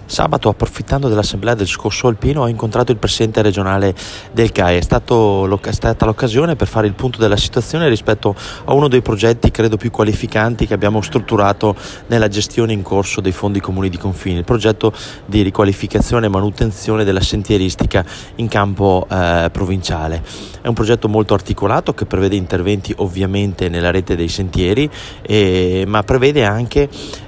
Sabato, approfittando dell'assemblea del Corso Alpino, ho incontrato il presidente regionale del CAI. È stata l'occasione per fare il punto della situazione rispetto a uno dei progetti credo più qualificanti che abbiamo strutturato nella gestione in corso dei fondi comuni di confine, il progetto di riqualificazione e manutenzione della sentieristica in campo provinciale. È un progetto molto articolato che prevede interventi ovviamente nella rete dei sentieri, ma prevede anche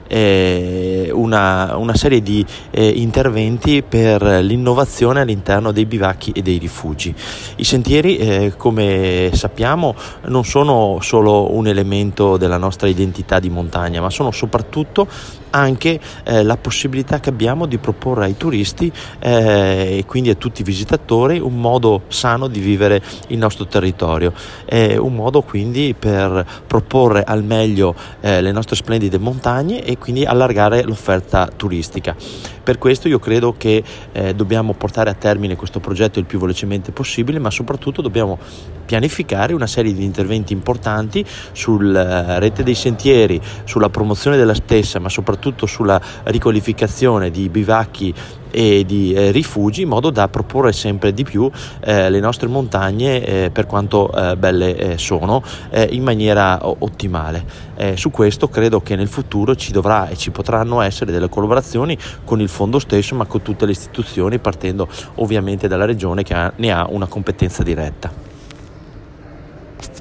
una serie di interventi per l'innovazione all'interno dei bivacchi e dei rifugi. I sentieri, come sappiamo, non sono solo un elemento della nostra identità di montagna, ma sono soprattutto anche la possibilità che abbiamo di proporre ai turisti e quindi a tutti i visitatori un modo sano di vivere il nostro territorio, un modo quindi per proporre al meglio le nostre splendide montagne e quindi allargare l'offerta turistica. Per questo io credo che dobbiamo portare a termine questo progetto il più velocemente possibile, ma soprattutto dobbiamo pianificare una serie di interventi importanti sulla rete dei sentieri, sulla promozione della stessa, ma soprattutto sulla riqualificazione di bivacchi e di rifugi, in modo da proporre sempre di più le nostre montagne, per quanto belle sono, in maniera ottimale. Su questo credo che nel futuro ci dovrà e ci potranno essere delle collaborazioni con il fondo stesso, ma con tutte le istituzioni, partendo ovviamente dalla regione che ne ha una competenza diretta.